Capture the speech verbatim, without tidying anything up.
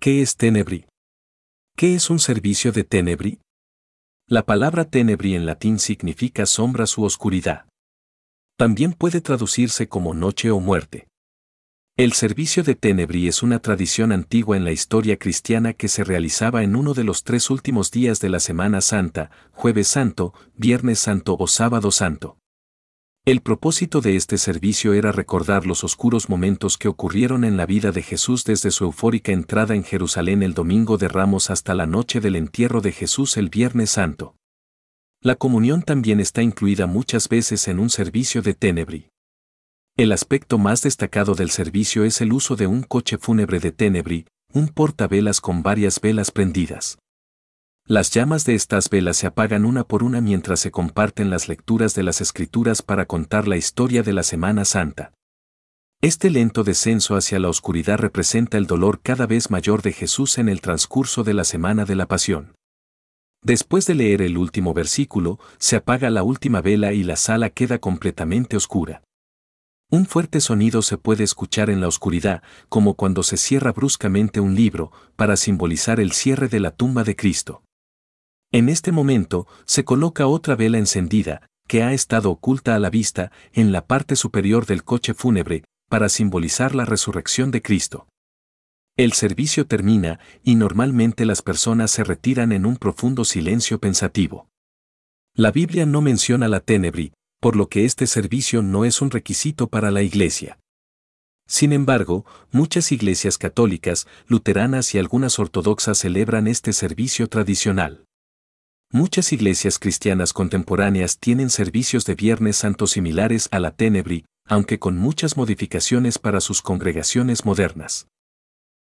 ¿Qué es Tenebri? ¿Qué es un servicio de Tenebri? La palabra Tenebri en latín significa sombras u oscuridad. También puede traducirse como noche o muerte. El servicio de Tenebri es una tradición antigua en la historia cristiana que se realizaba en uno de los tres últimos días de la Semana Santa, Jueves Santo, Viernes Santo o Sábado Santo. El propósito de este servicio era recordar los oscuros momentos que ocurrieron en la vida de Jesús desde su eufórica entrada en Jerusalén el Domingo de Ramos hasta la noche del entierro de Jesús el Viernes Santo. La comunión también está incluida muchas veces en un servicio de Tenebri. El aspecto más destacado del servicio es el uso de un coche fúnebre de Tenebri, un portavelas con varias velas prendidas. Las llamas de estas velas se apagan una por una mientras se comparten las lecturas de las Escrituras para contar la historia de la Semana Santa. Este lento descenso hacia la oscuridad representa el dolor cada vez mayor de Jesús en el transcurso de la Semana de la Pasión. Después de leer el último versículo, se apaga la última vela y la sala queda completamente oscura. Un fuerte sonido se puede escuchar en la oscuridad, como cuando se cierra bruscamente un libro, para simbolizar el cierre de la tumba de Cristo. En este momento, se coloca otra vela encendida, que ha estado oculta a la vista, en la parte superior del coche fúnebre, para simbolizar la resurrección de Cristo. El servicio termina, y normalmente las personas se retiran en un profundo silencio pensativo. La Biblia no menciona la Tenebri, por lo que este servicio no es un requisito para la Iglesia. Sin embargo, muchas iglesias católicas, luteranas y algunas ortodoxas celebran este servicio tradicional. Muchas iglesias cristianas contemporáneas tienen servicios de Viernes Santo similares a la Tenebri, aunque con muchas modificaciones para sus congregaciones modernas.